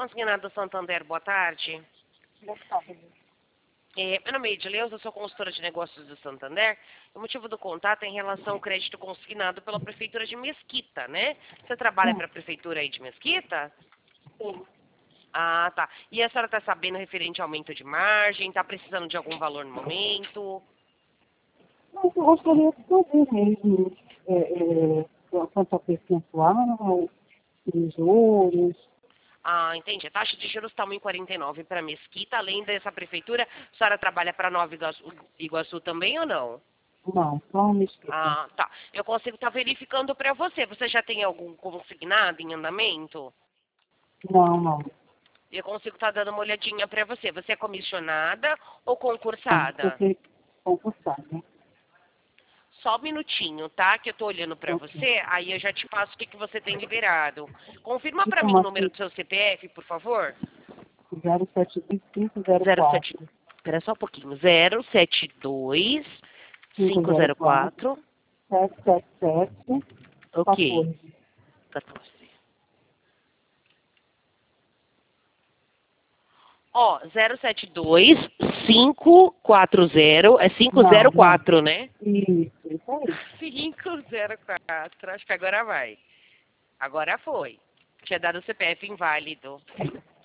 Consignado Santander, boa tarde. Boa tarde. Meu nome é Edileuza, eu sou consultora de negócios do Santander. O motivo do contato é em relação ao crédito consignado pela Prefeitura de Mesquita, né? Você trabalha para a Prefeitura aí de Mesquita? Sim. Ah, tá. E a senhora está sabendo referente ao aumento de margem? Está precisando de algum valor no momento? Mas eu gostaria de saber mesmo quanto a percentual, os juros. Ah, entendi. A taxa de juros está 1,49 para Mesquita. Além dessa prefeitura, a senhora trabalha para Nova Iguaçu também ou não? Não, só me explica. Ah, tá. Eu consigo estar verificando para você. Você já tem algum consignado em andamento? Não. Eu consigo estar dando uma olhadinha para você. Você é comissionada ou Não, eu concursada? sei concursar, né? Só um minutinho, tá? Que eu tô olhando para Ok. você, aí eu já te passo o que, que você tem liberado. Confirma para mim o número Informação do seu CPF, por favor. 07504 07. Espera só um pouquinho. 072 504 504. 777 Ok. 14. 14. Ó, 072 540 é Não. 504, né? Isso aí. 504. Acho que agora vai. Agora foi. Tinha dado o CPF inválido.